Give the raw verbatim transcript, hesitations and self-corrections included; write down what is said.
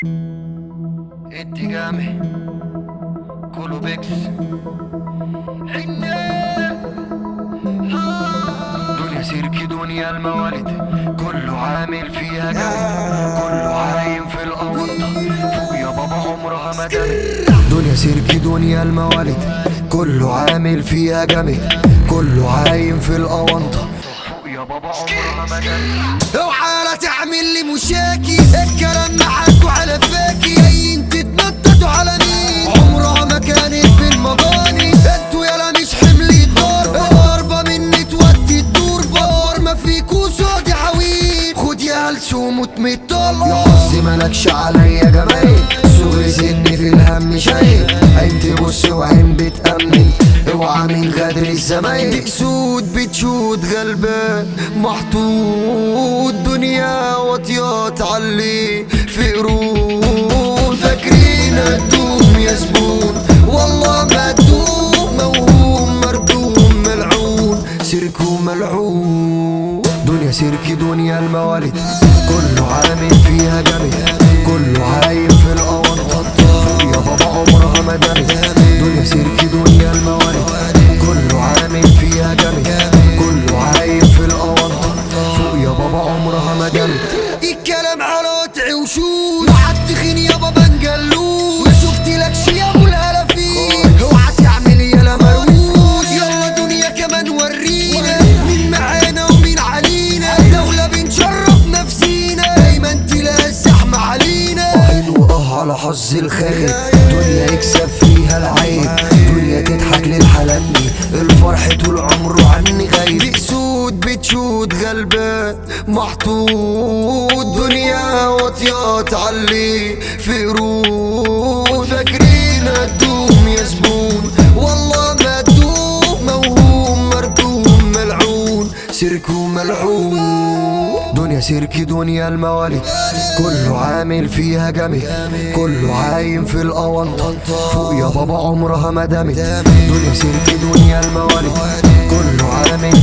اتجامي كله بيكس دنيا سيركي دنيا الموالد، كله عامل فيها جامد، كله عايم في الأونطة فوق يا بابا عمرها ما دامت. دنيا سيركي دنيا الموالد، كله عامل فيها جامد، كله عايم في الأونطة فوق يا بابا عمرها ما دامت. اوعى لا تعمل لي مشاكي، الكلام معاك وعلى فاكي، جايين تتنططوا على مين؟ عمرها ما كانت بالمجاني، انتوا يالا مش حملي الدار، ضربة مني تودي الدور بار، ما فيكوا صوت عويل، خد يا هلسوم وتمطلع. يا حظي ملكش عليا جمايل، صغري سني في الهم شايل، عين تبص وعين بتأمن، اوعى من غدر الزمايل. سود بتشود غلبان محطوط، دنيا واطيات علي في قرود، فاكرين هتدوم يا زبون والله ما تدوم، موهوم مردوم ملعون سيركو ملعون. دنيا سيركي دنيا الموالد، كله عامل فيها جامد، كله عايم في الأونطة فوق يا بابا عمرها ما دامت. دنيا سيركي دنيا الموالد، كله عامل فيها جامد، كله عايم في الأونطة فوق يا بابا عمرها ما دامت. الكلام على وطعي وشوش، وعالتخين يابا بنجلوش، ما شفتلكش يا ابو الهلافين، اوعى تعمل يالا مروش، يلا دنيا كمان ورينا مين معانا ومين علينا، دولة بنشرف نفسينا دايما تلاقي الزحمة علينا. عين وقه على حظ الخير، دنيا يكسب فيها العين، دنيا تضحك للحلقني، الفرح طول عمره عني غايب. سود بتشود غلبان محطوط، دنيا واطيات علي في قرود، فاكرين هتدوم يا زبون والله ما تدوم، موهوم مردوم ملعون سيركو ملعون. دنيا سيركي دنيا الموالد، كله عامل فيها جامد، كله عايم في الأونطة فوق يا بابا عمرها ما دامت. دنيا سيركي دنيا الموالد، كله عامل